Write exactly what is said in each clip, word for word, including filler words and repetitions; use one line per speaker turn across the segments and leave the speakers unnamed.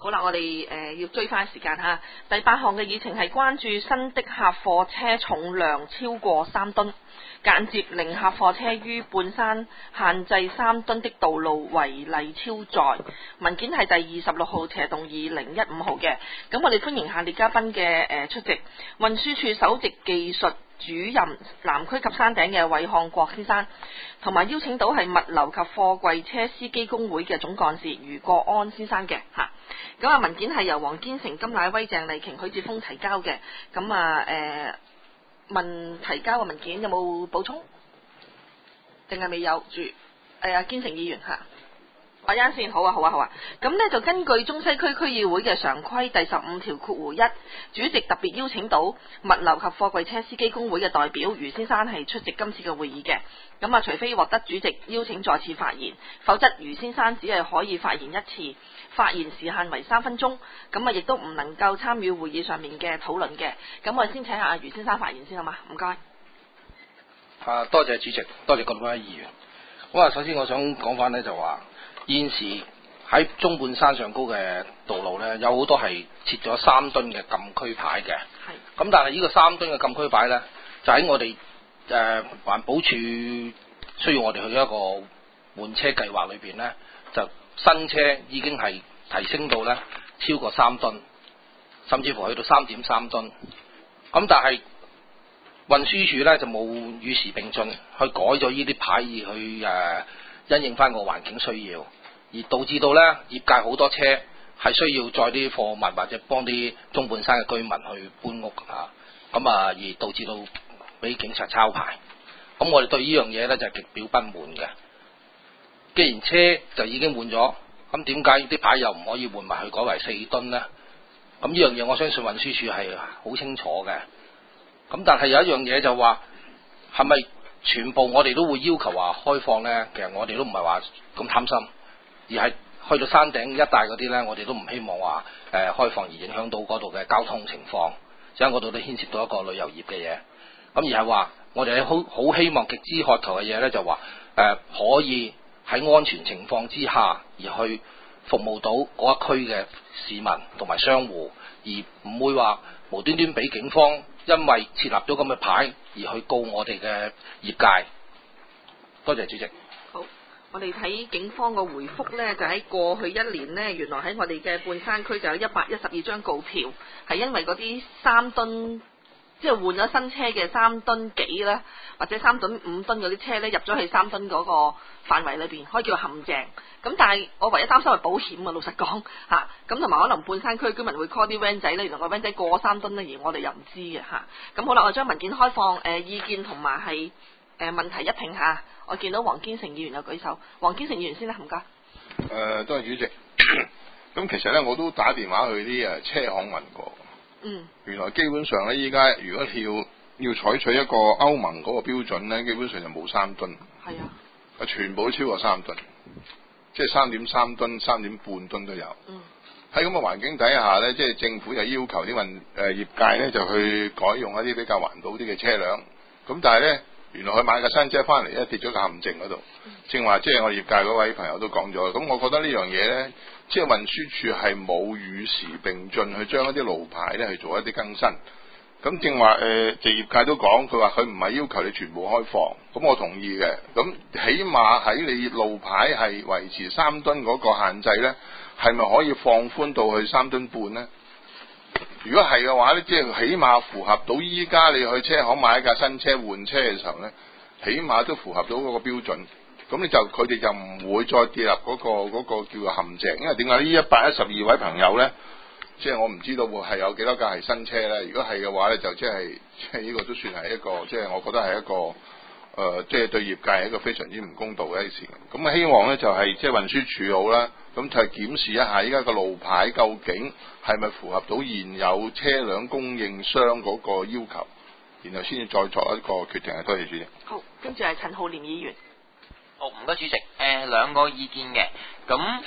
好啦，我哋誒、呃、要追翻時間嚇。第八項嘅議程係關注新的客貨車重量超過三噸，間接令客貨車於半山限制三噸的道路違例超載。文件係第二十六號斜動二零一五號嘅。咁我哋歡迎下列嘉賓嘅誒出席。運輸署首席技術主任南區及山頂嘅韋漢國先生，同埋邀請到係物流及貨櫃車司機公會嘅總幹事余國安先生嘅嚇。咁啊文件係由黃堅成、金乃威、鄭麗瓊、許智峰提交嘅。咁啊誒問提交嘅文件有冇補充？定係未有住？誒啊堅成議員嚇。我一陣先，好啊，好啊，好啊。咁呢就根據中西區區議會嘅常規第十五條括弧一，主席特別邀請到物流及貨櫃車司機公會嘅代表余先生係出席今次嘅會議嘅。咁啊，除非獲得主席邀請再次發言，否則余先生只係可以發言一次，發言時限為三分鐘。咁啊，亦都唔能夠參與會議上面嘅討論嘅。咁我哋先請下余先生發言先好嘛？唔該。
啊，多謝主席，多謝各位議員。咁啊，首先我想講翻呢，就話。現時喺中半山上高嘅道路呢，有好多係設咗三噸嘅禁區牌嘅。係。咁但係呢個三噸嘅禁區牌呢，就喺我哋誒環保署需要我哋去一個換車計劃裏邊呢，就新車已經係提升到呢超過三噸，甚至乎去到三點三噸。咁但係運輸署呢，就冇與時並進，去改咗呢啲牌去誒。呃因應翻個環境需要，而導致到咧業界好多車係需要載啲貨物或者幫啲中半山嘅居民去搬屋啊，咁啊而導致到俾警察抄牌。咁我哋對呢樣嘢咧就係極表不滿嘅。既然車就已經換咗，咁點解啲牌又唔可以換埋去改為四噸呢？咁呢樣嘢我相信運輸署係好清楚嘅。咁但係有一樣嘢就話係咪？全部我哋都會要求話開放呢，其實我哋都唔係話咁貪心，而係去到山頂一帶嗰啲呢，我哋都唔希望話誒、呃、開放而影響到嗰度嘅交通情況，因為嗰度都牽涉到一個旅遊業嘅嘢。咁而係話我哋好好希望極之渴求嘅嘢呢，就話誒、呃、可以喺安全情況之下而去服務到嗰一區嘅市民同埋商戶，而唔會話無端端俾警方因為設立咗咁嘅牌而去告我哋嘅業界。多謝主席。
好，我哋睇警方個回覆呢，就喺過去一年呢，原來喺我哋嘅半山區就有一百一十二張告票，係因為嗰啲三噸，即係換咗新車嘅三噸幾啦，或者三噸五噸嗰啲車呢，入咗去三噸嗰個範圍裏邊，可以叫陷阱。咁但係我唯一擔心係保險啊，老實講嚇。咁同埋可能半山區居民會 call 啲 van 仔呢，原來個 van 仔過三噸呢，而我哋又唔知嘅嚇。咁好啦，我將文件開放，誒、呃、意見同埋係誒問題一併下。我見到黃堅成議員有舉手，黃堅成議員先啦，唔該。誒、
呃，多謝主席。咁其實咧，我都打電話去啲誒車行問過。嗯。原來基本上咧，依家如果要要採取一個歐盟嗰個標準咧，基本上就冇三噸。係啊。啊，全部都超過三噸。即係三點三噸、三點半噸都有。嗯。喺咁嘅環境底下咧，即係政府就要求啲運誒業界咧就去改用一啲比較環保啲嘅車輛。咁但係咧，原來佢買架新車翻嚟咧跌咗個陷阱嗰度。嗯。正話即係我業界嗰位朋友都講咗。咁我覺得呢樣嘢咧，即係運輸署係冇與時並進去將一啲路牌咧去做一啲更新。咁正話誒，即係業界都講，佢話佢唔係要求你全部開放，咁我同意嘅。咁起碼喺你路牌係維持三噸嗰個限制咧，係咪可以放寬到去三噸半咧？如果係嘅話咧，即係起碼符合到依家你去車行買一架新車換車嘅時候咧，起碼都符合到嗰個標準。咁你就佢哋就唔會再跌入嗰個嗰個叫做陷阱。因為點解呢一百一十二位朋友咧？即係我唔知道會係有幾多架係新車咧。如果係嘅話咧，就即係即係呢個都算係一個，即係我覺得係一個誒、呃，即係對業界係一個非常之唔公道嘅一件事。咁希望咧就係、是、即係運輸署好啦，咁就係檢視一下依家個路牌究竟係咪符合到現有車輛供應商嗰個要求，然後先至再作一個決定。多謝主席。
好，跟住係陳浩濂議員。
好，唔該主席。誒、呃、兩個意見嘅，咁。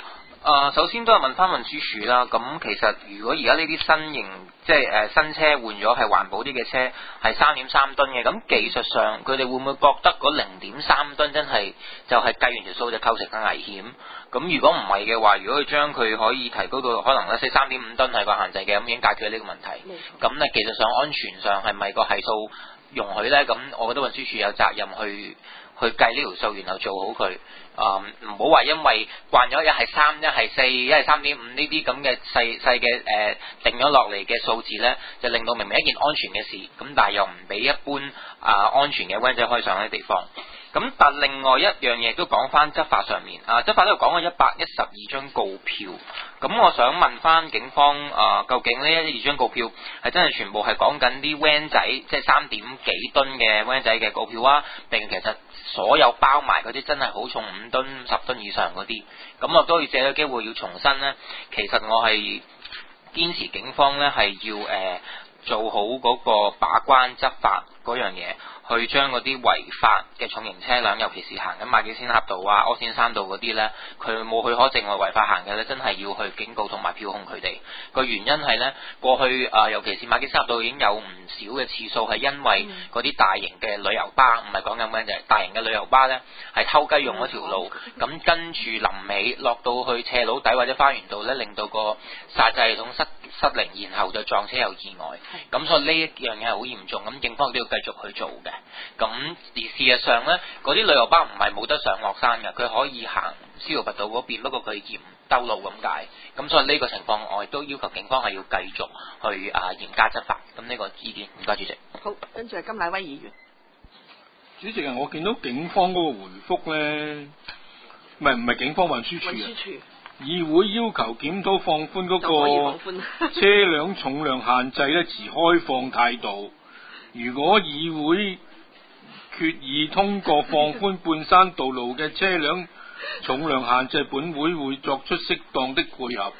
誒，首先都係問翻運輸署啦。咁其實如果而家呢啲新型即係誒、呃、新車換咗係環保啲嘅車，係三點三噸嘅，咁技術上佢哋會唔會覺得嗰零點三噸真係就係計完條數就構成嘅危險？咁如果唔係嘅話，如果佢將佢可以提高到可能咧四三點五噸係個限制嘅，咁已經解決呢個問題。咁咧技術上安全上係咪個係數容許咧？咁我覺得運輸署有責任去去計呢條數，然後做好佢。啊，唔好話因為慣咗一係三，一係四，一係三點五呢啲咁嘅細細嘅誒定咗落嚟嘅數字咧，就令到明明一件安全嘅事，咁但係又唔俾一般啊、呃、安全嘅 van 仔開上呢啲地方。咁但另外一樣嘢都講翻執法上面，啊執法都講過一百一十二張告票，咁我想問翻警方啊、呃，究竟呢一二張告票係真係全部係講緊啲 van 仔，即係三點幾噸嘅 van 仔嘅告票啊，定其實所有包埋嗰啲真係好重五噸、十噸以上嗰啲？咁我都要借個機會要重申呢，其實我係堅持警方呢係要誒、呃、做好嗰個把關執法嗰樣嘢。去將嗰啲違法嘅重型車輛，尤其是行緊馬己仙峽道啊、柯仙山道嗰啲呢，佢冇許可證或違法行嘅呢，真係要去警告同埋票控佢哋。個原因係呢，過去啊、呃，尤其是馬己仙峽道已經有唔少嘅次數係因為嗰啲大型嘅旅遊巴，唔係講緊咩就係大型嘅旅遊巴呢，係偷雞用嗰條路，咁跟住臨尾落到去斜路底或者花園道呢，令到個煞制系統失失靈，然後就撞車有意外。咁所以呢一樣嘢係好嚴重，咁警方都要繼續去做嘅。咁而事實上呢，嗰啲旅遊巴唔係冇得上落山嘅，佢可以行司徒拔道嗰邊，不過佢嫌兜路咁解。咁所以呢個情況，我亦都要求警方係要繼續去啊嚴加執法。咁呢個意見，唔該主席。
好，跟住係甘乃威議員。
主席啊，我見到警方嗰個回覆呢，唔係唔係警方運輸署啊。議會要求檢討放寬嗰個車輛重量限制咧，持開放態度。如果議會決議通過放寬半山道路嘅車輛重量限制，本會會作出適當的配合。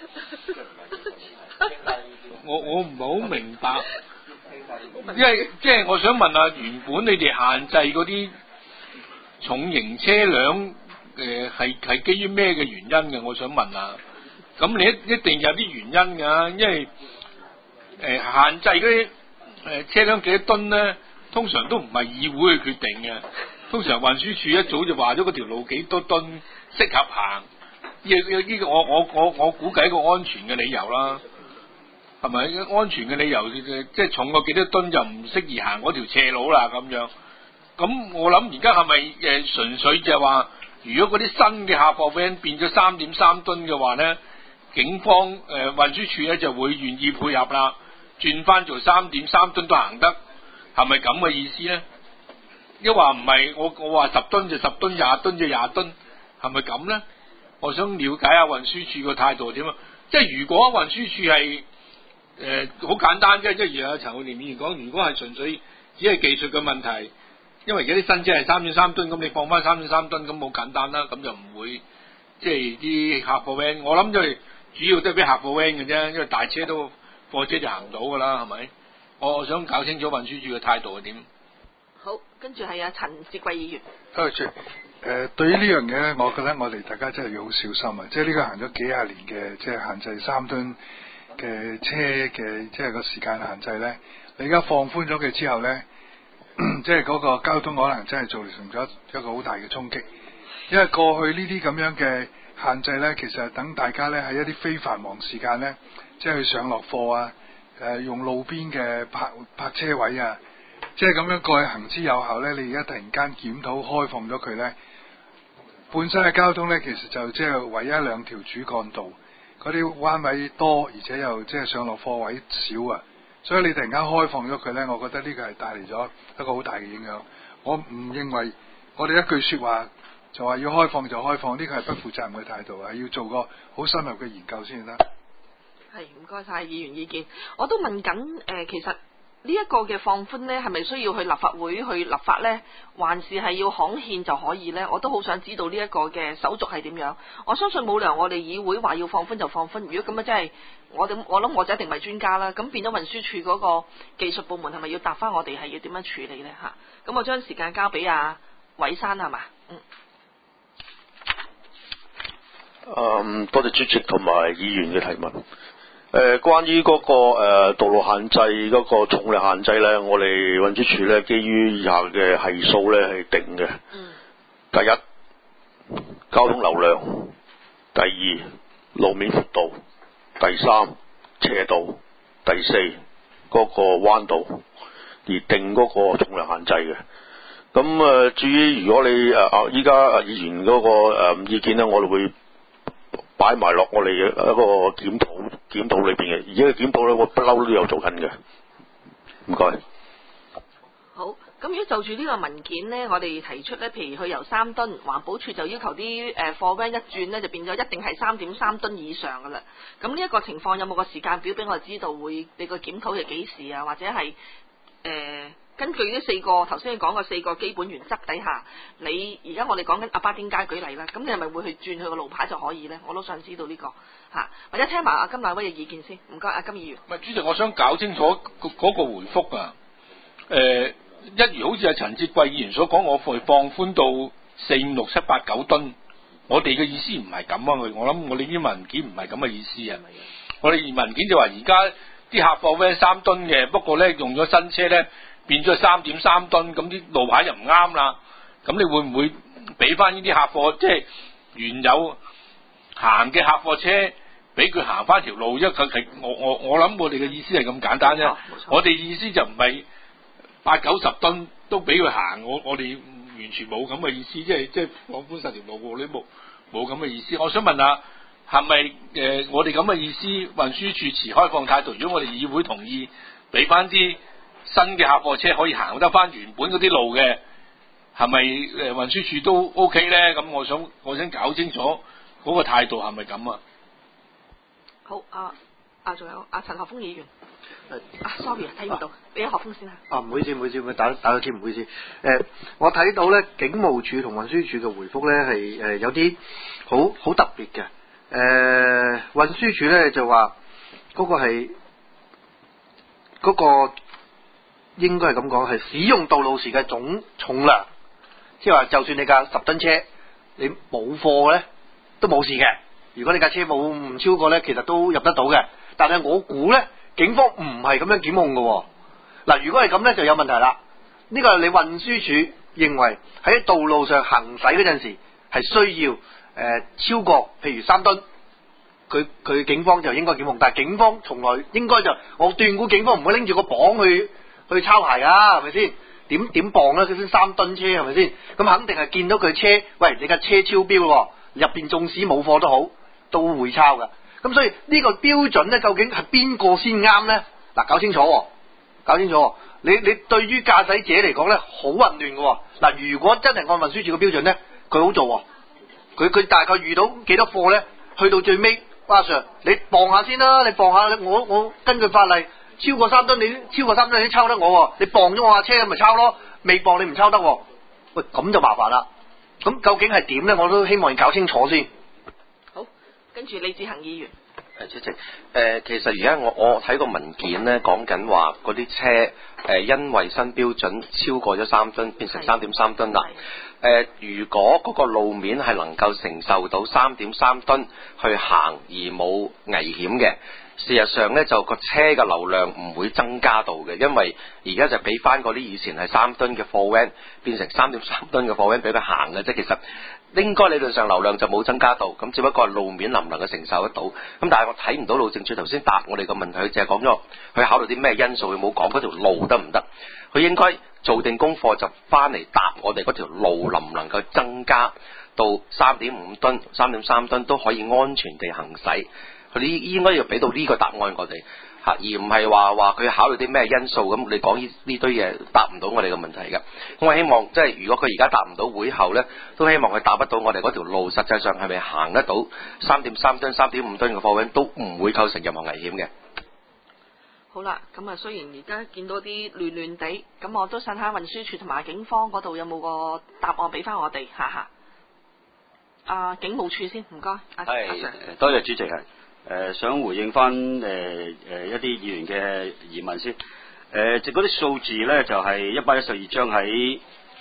我我唔係好明白，因為即係我想問下，原本你哋限制嗰啲重型車輛誒係係基於咩嘅原因嘅？我想問下。咁你一一定有啲原因㗎，因為誒、呃、限制嗰啲誒車輛幾多噸咧，通常都唔係議會去決定嘅。通常運輸署一早就話咗嗰條路幾多噸適合行，呢個呢個我我我我估計一個安全嘅理由啦，係咪？安全嘅理由即係重過幾多噸就唔適宜行嗰條斜路啦咁樣。咁我諗而家係咪誒純粹就係話，如果嗰啲新嘅客貨 van 變咗三點三噸嘅話咧，警方誒、呃、運輸署咧就會願意配合啦，轉翻做三點三噸都行得，係咪咁嘅意思咧？一話唔係，我我話十噸就十噸，廿噸就廿噸，係咪咁咧？我想了解下運輸署個態度點啊？即係如果運輸署係誒好簡單啫，即係如阿陳浩濂議員講，如果係純粹只係技術嘅問題，因為而家啲新車係三點三噸，咁你放翻三點三噸咁好簡單啦，咁就唔會即係啲客貨 van，我諗就係主要都係俾客貨 van 嘅啫，因為大車都貨車就行唔到噶啦，係咪？我我想搞清楚運輸署嘅態度係點。
好，跟住係阿陳志貴議員。
多謝。誒，對於呢樣嘢咧，我覺得我哋大家真係要好小心啊！即係呢個行咗幾廿年嘅，即係限制三噸嘅車嘅，即係個時間限制咧。你而家放寬咗佢之後咧，即係嗰個交通可能真係造成咗一個好大嘅衝擊。因為過去呢啲咁樣嘅限制咧，其實係等大家咧喺一啲非繁忙時間咧，即係去上落貨啊，誒用路邊嘅泊泊車位啊。即係咁樣過去行之有效咧，你而家突然間檢討開放咗佢咧，本身嘅交通咧其實就即係唯一兩條主幹道，嗰啲彎位多，而且又即係上落貨位少啊，所以你突然間開放咗佢咧，我覺得呢個係帶嚟咗一個好大嘅影響。我唔認為我哋一句說話就話要開放就開放，呢個係不負責任嘅態度，係要做個好深入嘅研究先得。
係，唔該晒議員意見。我都問緊誒、呃，其實。呢一個嘅放寬呢，係咪需要去立法會去立法呢？還是係要刊憲就可以呢？我都好想知道呢一個嘅手續係點樣。我相信冇理由我哋議會話要放寬就放寬。如果咁樣真係，我哋我諗我就一定唔係專家啦。咁變咗運輸署嗰個技術部門係咪要答翻我哋係要點樣處理呢？嚇，咁我將時間交俾阿偉山係嘛？嗯。
嗯，多謝主席同埋議員嘅提問。誒、呃，關於嗰、那個誒、呃、道路限制嗰個重量限制咧，我哋運輸署咧基於以下嘅係數咧係定嘅。嗯。第一，交通流量；第二，路面闊度；第三，斜度；第四，嗰、那個彎度，而定嗰個重量限制嘅。咁誒、呃，至於如果你誒啊依家議員嗰、那個誒、呃、意見咧，我哋會擺埋落我哋嘅一個檢討檢討裏邊嘅，而家嘅檢討咧，我不嬲都有做緊嘅。唔該。
好，咁如果就住呢個文件呢，我哋提出呢，譬如佢由三噸，環保署就要求啲誒貨 van 一轉呢，就變咗一定係三點三噸以上噶啦。咁呢一個情況有冇個時間表俾我哋知道會你個檢討係幾時啊？或者係誒、呃、根據呢四個頭先你講嘅四個基本原則底下，你而家我哋講緊阿巴丁街舉例啦，咁你係咪會去轉佢個路牌就可以呢？我都想知道呢、這個嚇、啊，或者聽埋阿金乃威嘅意見先。唔該，阿金議員。
唔係主席，我想搞清楚嗰、那個回覆啊。誒、呃，一如好似阿陳志貴議員所講，我會放寬到四五六七八九噸。我哋嘅意思唔係咁啊！我諗我哋啲文件唔係咁嘅意思啊。我哋文件就話而家啲客貨 van 三噸嘅，不過咧用咗新車咧變咗三點三噸，咁啲路牌就唔啱啦。咁你會唔會俾翻呢啲客貨，即係原有行嘅客貨車，俾佢行翻條路？因為佢係我我我諗我哋嘅意思係咁簡單啫。我哋意思就唔係八九十噸都俾佢行，我我哋完全冇咁嘅意思，即係即係放寬十條路，我哋冇冇咁嘅意思。我想問下，係咪誒我哋咁嘅意思？運輸署持開放態度，如果我哋議會同意，俾翻啲新嘅客貨車可以行得翻原本嗰啲路嘅，係咪誒運輸署都 OK 咧？咁我想我想搞清楚嗰個態度係咪咁啊？
好啊啊，仲有阿陳學鋒議員。啊 ，sorry 啊，睇唔到，俾阿學鋒先啊。
啊，唔好意思，唔好意思，唔打打個結，唔好意思。誒、呃，我睇到咧，警務處同運輸署嘅回覆咧係誒有啲好好特別嘅。誒、呃，運輸署咧就話嗰個係嗰、嗰個應該係咁講，係使用道路時嘅總重量，即係話就算你架十噸車你冇貨咧都冇事嘅。如果你架車冇唔超過咧，其實都入得到嘅。但係我估咧。警方唔係咁樣檢控嘅。哦，嗱，如果係咁咧就有問題啦。呢個係你運輸署認為喺道路上行駛嗰陣時係需要誒、呃、超過譬如三噸，佢佢警方就應該檢控，但係警方從來應該就我斷估警方唔會拎住個磅去去抄牌啊，係咪先？點點磅咧？佢先三噸車係咪先？咁肯定係見到佢車，喂，你架車超標喎，入邊縱使冇貨都好，都會抄噶。咁所以呢個標準咧，究竟係邊個先啱咧？嗱，搞清楚，搞清楚。你你對於駕駛者嚟講咧，好混亂嘅。嗱，如果真係按運輸署嘅標準咧，佢好做。佢佢大概遇到幾多貨咧？去到最尾，阿 Sir， 你磅下先啦，你磅下，我我根據法例超過三噸，你超過三噸你抄得我，你磅咗我架車咪抄咯，未磅你唔抄得。喂，咁就麻煩啦。咁究竟係點咧？我都希望要搞清楚先。
跟住李志恒議員，
誒主席，誒、呃、其實而家我我睇個文件咧，講緊話嗰啲車誒、呃、因為新標準超過咗三噸，變成三點三噸啦。誒、呃、如果嗰個路面係能夠承受到三點三噸去行而冇危險嘅，事實上咧就個車嘅流量唔會增加到嘅，因為而家就俾翻嗰啲以前係三噸嘅貨 van 變成三點三噸嘅貨 van 俾佢行嘅，即係其實。應該理論上流量就冇增加到，咁只不過係路面能唔能夠承受得到。咁但係我睇唔到路政署頭先答我哋個問題，佢淨係講咗佢考慮啲咩因素，佢冇講嗰條路得唔得。佢應該做定功課就翻嚟答我哋嗰條路能唔能夠增加到三點五噸、三點三噸都可以安全地行駛。佢呢應該要俾到呢個答案我哋。而唔係話話佢考慮啲咩因素，咁你講呢呢堆嘢答唔到我哋嘅問題嘅。咁我希望即係如果佢而家答唔到會後呢，都希望佢答得到我哋嗰條路實際上係咪行得到三點三噸、三點五噸嘅貨運都唔會構成任何危險嘅。
好啦，咁啊雖然而家見到啲亂亂地，咁我都想睇下運輸署同埋警方嗰度有冇個答案俾翻我哋，哈哈。啊，警務處先，唔該。係、啊，
多謝主席係。誒、呃、想回應翻誒誒一啲議員嘅疑問先，誒即嗰啲數字咧就係一百一十二章喺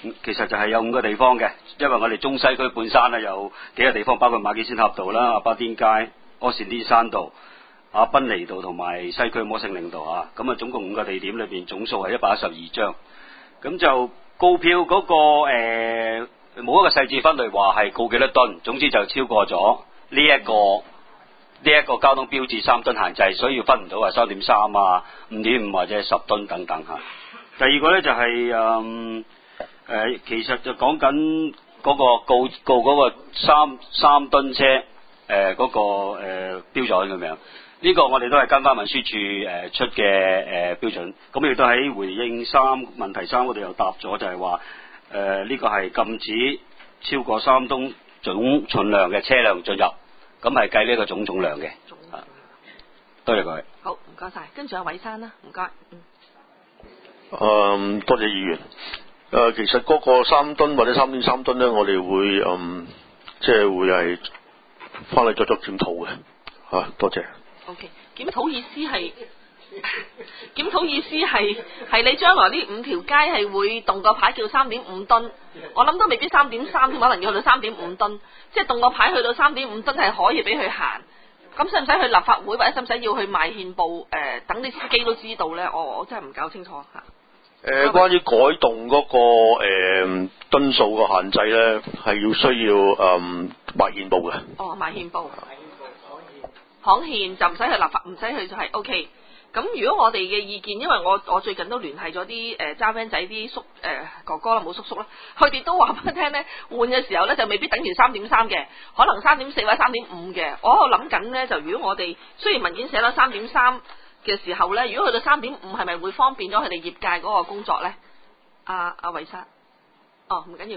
其實就係有五個地方嘅，因為我哋中西區半山咧有幾個地方，包括馬己仙峽道啦、阿巴甸街、柯士甸山道、阿賓尼道同埋西區摩星嶺道啊。咁啊，總共五個地點裏邊總數係一百一十二張。咁就告票嗰、那個誒冇、呃、一個細緻分類話係告幾多噸，總之就超過咗呢一個呢一、這個交通標誌三噸限制，所以分唔到話三點三啊、五點五或者係十噸等等嚇。第二個咧就係、是、嗯。誒、呃，其實就講緊嗰個告告嗰個三三噸車誒嗰、呃那個誒、呃、標準咁樣，呢、這個我哋都係跟翻運輸署誒出嘅誒、呃、標準，咁亦都喺回應三問題三我哋又答咗，就係話誒呢個係禁止超過三噸總重量嘅車輛進入，咁係計呢個總重量嘅。啊，多謝各位。
好，唔該晒，跟住阿偉山啦，唔該。嗯。
嗯，多謝議員。誒、呃，其實嗰個三噸或者三點三噸咧，我哋會嗯，即係會係翻嚟作作檢討嘅嚇。多謝。
O K，檢討意思係檢討意思係係你將來呢五條街係會動個牌叫三點五噸，我諗都未必三點三添，可能要去到三點五噸，即係動個牌去到三點五噸係可以俾佢行。咁使唔使去立法會或者使唔使要去賣憲報？誒、呃，等啲司機都知道咧，我我真係唔搞清楚嚇。
誒、呃，關於改動嗰、那個誒噸數嘅限制咧，係要需要誒賣憲報嘅。
哦，賣憲報，行憲就唔使去立法，唔使去就係 O K。咁如果我哋嘅意見，因為我我最近都聯繫咗啲誒揸 van 仔啲叔誒、呃、哥哥啦，冇叔叔啦，佢哋都話俾我聽咧，換嘅時候咧就未必等於三點三嘅，可能三點四或者三點五嘅。我喺度諗緊咧，就如果我哋雖然文件寫咗三點三。嘅時候咧，如果去到三點五，係咪會方便咗佢哋業界嗰個工作咧？阿阿偉生，哦唔緊要，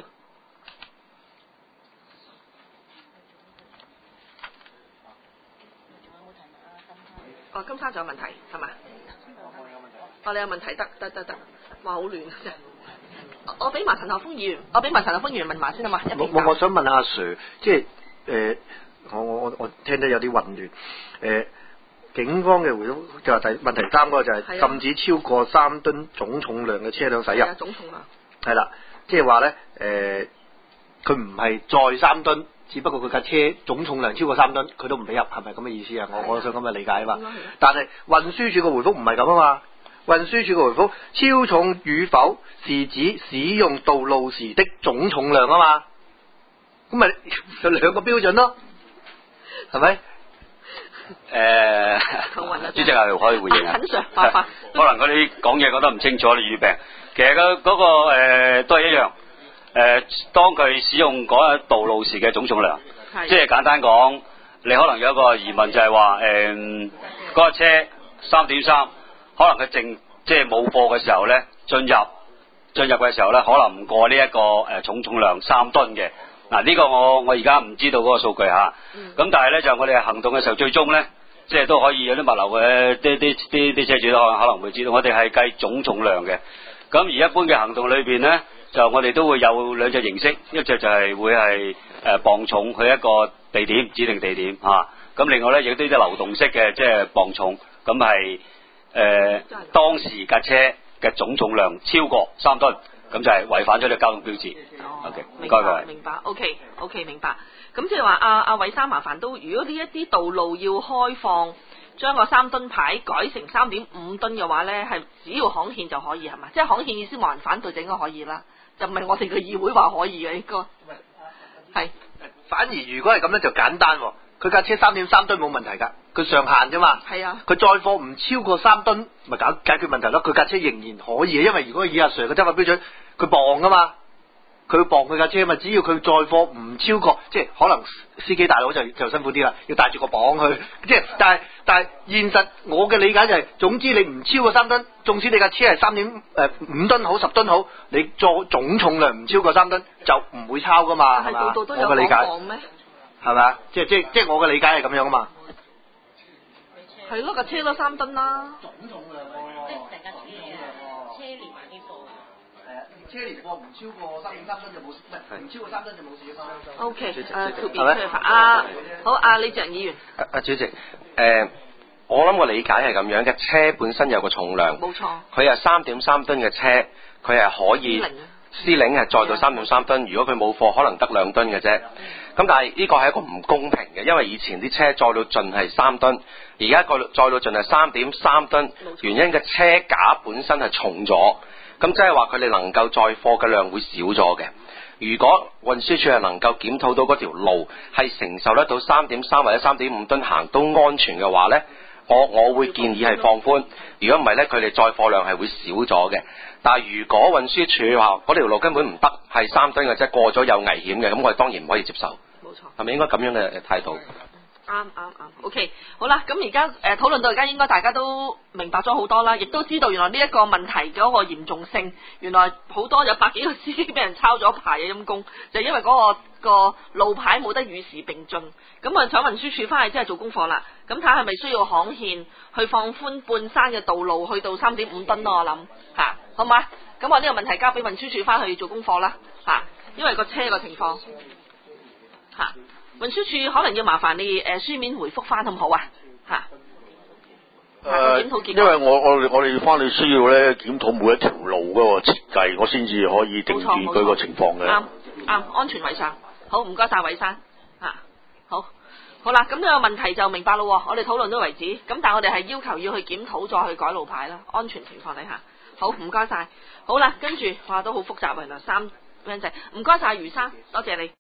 哦金生仲有問題係嘛？哦你有問題得得得得，哇好亂啊真係！我俾埋陳學鋒議員，我俾埋陳學鋒議員問埋先啊嘛。
我我我想問阿 Sir， 即係誒、呃，我我我我聽得有啲混亂誒。呃警方嘅回覆就係第問題三嗰個就係禁止超過三噸總重量嘅車輛駛入。係啊，總重量。係啦，即係話咧，誒，佢唔係載三噸，只不過佢架車總重量超過三噸，佢都唔俾入，係咪咁嘅意思啊？我我想咁嘅理解啊嘛。但係運輸署嘅回覆唔係咁啊嘛，運輸署嘅回覆超重與否是指使用道路時的總重量啊嘛，咁咪就兩個標準咯，係咪？
誒、呃，主席係可以回應啊。可能嗰啲講嘢講得唔清楚，你語病。其實嗰、那、嗰個誒、呃、都係一樣。誒、呃，當佢使用嗰個道路時嘅總重量，即係簡單講，你可能有一個疑問就係話，誒、呃，嗰、那個車三點三，可能佢淨即係冇貨嘅時候咧，進入進入嘅時候咧，可能唔過呢一個誒總重量三噸嘅。嗱、這、呢個我我而家唔知道嗰個數據嚇，咁、嗯、但係咧就我哋行動嘅時候，最終咧即係都可以有啲物流嘅啲啲啲啲車主都可能可能會知道，我哋係計總重量嘅。咁而一般嘅行動裏邊咧，就我哋都會有兩隻形式，一隻就係會係誒磅重去一個地點指定地點嚇，咁、啊、另外咧亦都啲流動式嘅即係磅重，咁係誒當時架車嘅總重量超過三噸。咁就係違反咗呢個交通標誌。
哦、OK，明白，謝謝明白。OK，OK，、OK, OK, 明白。咁即係話阿阿偉生麻煩都，如果呢一啲道路要開放，將個三噸牌改成三點五噸嘅話咧，係只要行憲就可以係嘛？即係行憲意思冇人反對就應該可以啦，就唔係我哋嘅議會話可以嘅應該。係。
反而如果係咁咧就簡單喎，佢架車三點三噸冇問題㗎，佢上限啫嘛。係啊。佢載貨唔超過三噸，咪解解決問題咯。佢架車仍然可以，因為如果以阿 Sir 嘅執法標準，佢磅啊嘛，佢磅佢架車嘛，只要佢載貨唔超過，即係可能司機大佬就就辛苦啲啦，要帶住個磅去，即係但係但係現實我嘅理解就係、是，總之你唔超過三噸，縱使你架車係三點誒五噸好十噸好，你載總重量唔超過三噸就唔會抄噶嘛，係嘛？我嘅理解係咪啊？即係即係即係我嘅理解係咁樣啊嘛。
係咯，架車都三噸啦。總重量
即係成架車啊，車連埋啲貨。
車連貨唔超過三點三噸就冇，唔係唔超過三噸就冇事啊嘛。
O K，誒，to be clear 啊，好啊，李鄭議員。
啊啊，主席，誒、呃，我諗個理解係咁樣嘅，車本身有個重量，
冇錯。
佢係三點三噸嘅車，佢係可以司令係載到三點三噸，如果佢冇貨，可能得兩噸嘅啫。咁但係呢個係一個唔公平嘅，因為以前啲車載到盡係三噸，而家個載到盡係三點三噸，原因嘅車架本身係重咗，咁即係話佢哋能夠載貨嘅量會少咗嘅。如果運輸署係能夠檢討到嗰條路係承受得到三點三或者三點五噸行都安全嘅話呢，我我會建議係放寬。如果唔係呢，佢哋載貨量係會少咗嘅。但係如果運輸署話嗰條路根本唔得，係三噸嘅啫，過咗有危險嘅，咁我哋當然唔可以接受。
冇錯，
係咪應該咁樣嘅態度？
啱啱啱 ，OK， 好啦，咁而家誒討論到而家，應該大家都明白咗好多啦，亦都知道原來呢一個問題嗰個嚴重性，原來好多有百幾個司機俾人抄咗牌嘅陰公，就係因為嗰、個、個路牌冇得與時並進，咁啊，想運輸署翻去真係做功課啦，咁睇下係咪需要刊憲去放寬半山嘅道路去到三點五噸咯，我諗嚇，好嘛？咁我呢個問題交俾運輸署翻去做功課啦，嚇，因為個車個情況嚇。運輸署可能要麻煩你誒、呃、書面回覆翻，好唔好啊？嚇、
呃，檢討結果。因為我我我哋翻去需要咧檢討每一條路嗰個設計，我先至可以定義佢個情況嘅。
啱啱，安全為上。好，唔該晒，偉生嚇。好，好啦，咁呢個問題就明白咯。我哋討論到為止。咁但係我哋係要求要去檢討再去改路牌啦，安全情況底下。好，唔該晒。好啦，跟住話都好複雜啊，原來三 friend 仔，唔該晒，余生，多謝你。